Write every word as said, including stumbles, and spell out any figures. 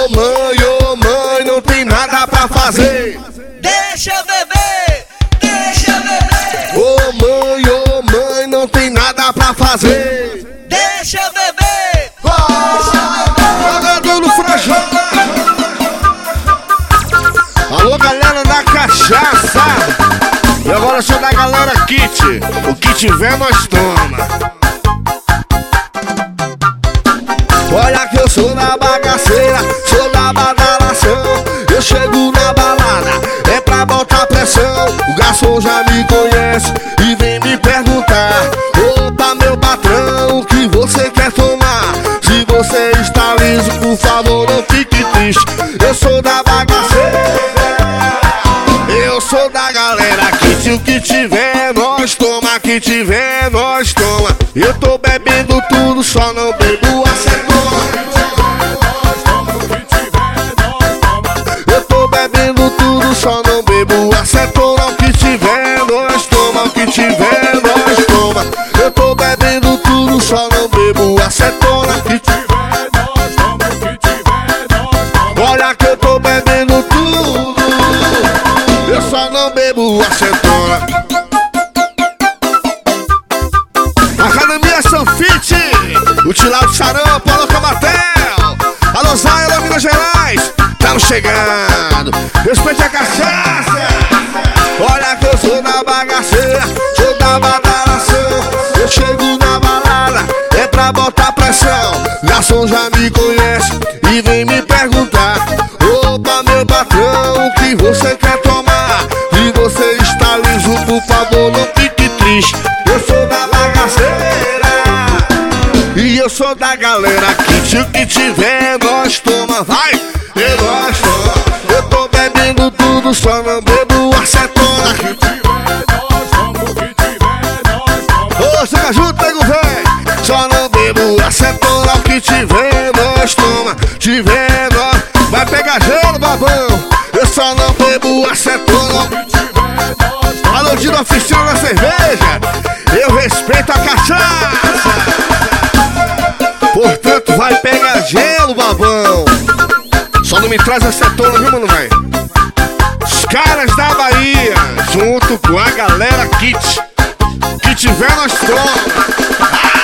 mãe, ô mãe, não tem nada pra fazer. Deixa eu beber, deixa eu beber. Ô mãe, ô mãe, não tem nada pra fazer. Deixa eu beber, Jogando no frajão. Alô, galera da cachaça. E agora eu sou da galera Kit. O que tiver nós toma. Olha que eu sou da bagaceira, sou da badalação. Eu chego na balada, é pra botar pressão. O garçom já me conhece e vem me perguntar: opa, meu patrão, o que você quer tomar? Se você está liso, por favor, não fique triste. Eu sou da bagaceira, eu sou da galera que se o que tiver nós toma, que tiver nós toma. Eu tô bebendo tudo, só não bebo acetona. Eu tô bebendo tudo, só não bebo acetona. O que tiver nós toma, o que tiver nós toma. Eu tô bebendo tudo, só não bebo acetona. O que tiver nós toma, o que tiver nós toma. Olha que eu tô bebendo tudo, eu só não bebo acetona. Academia Sanfit, o Tilado Charão, Paulo Camatel. Alô, Zaira, Minas Gerais, estamos chegando. Respeite a cachaça. Olha que eu sou da bagaceira, sou da badalação. Eu chego na balada, é pra botar pressão. Garçom já me conhece e vem me perguntar: opa, meu patrão, o que você quer tomar? Se você está liso, por favor, não fique triste. Eu sou da bagaceira e eu sou da galera que se o que tiver nós toma, vai, e nós toma. Eu tô bebendo tudo, só não bebo acetona. Que tiver nós toma, o que tiver nós toma. Ô, chega junto, nego velho, só não bebo acetona. O que tiver nós toma, tiver nós. Vai pegar gelo, babão, eu só não bebo acetona. Alô, Dino Oficina na cerveja, eu respeito a cachaça. Portanto, vai pegar gelo, babão. Só não me traz acetona, viu, mano, velho? Os caras da Bahia, junto com a galera Kit. Que tiver nós toma.